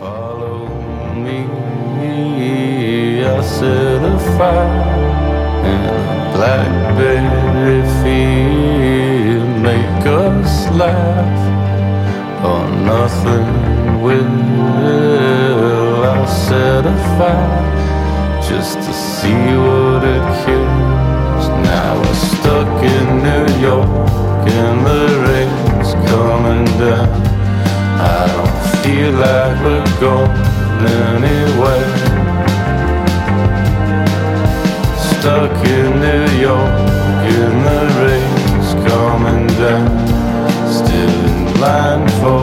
Follow me, I'll set a fire in a blackberry field. Make us laugh or nothing will. I'll set a fire just to see what it kills. Now we're stuck in New York and the rain's coming down. I don't feel like we're going anywhere. Stuck in New York and the rain's coming down. Still in line for